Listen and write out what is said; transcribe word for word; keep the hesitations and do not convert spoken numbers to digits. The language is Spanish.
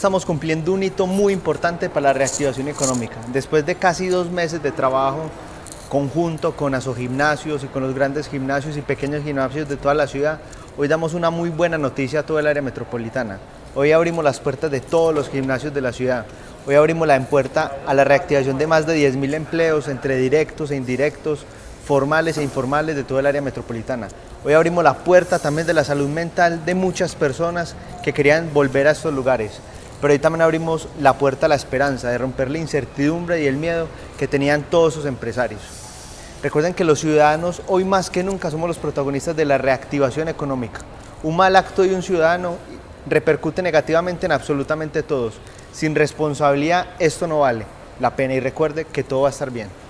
estamos cumpliendo un hito muy importante para la reactivación económica. Después de casi dos meses de trabajo conjunto con Asogimnasios y con los grandes gimnasios y pequeños gimnasios de toda la ciudad, hoy damos una muy buena noticia a toda el área metropolitana. Hoy abrimos las puertas de todos los gimnasios de la ciudad. Hoy abrimos la puerta a la reactivación de más de diez mil empleos entre directos e indirectos, formales e informales de toda el área metropolitana. Hoy abrimos la puerta también de la salud mental de muchas personas que querían volver a estos lugares. Pero hoy también abrimos la puerta a la esperanza, de romper la incertidumbre y el miedo que tenían todos sus empresarios. Recuerden que los ciudadanos hoy más que nunca somos los protagonistas de la reactivación económica. Un mal acto de un ciudadano repercute negativamente en absolutamente todos. Sin responsabilidad esto no vale la pena y recuerde que todo va a estar bien.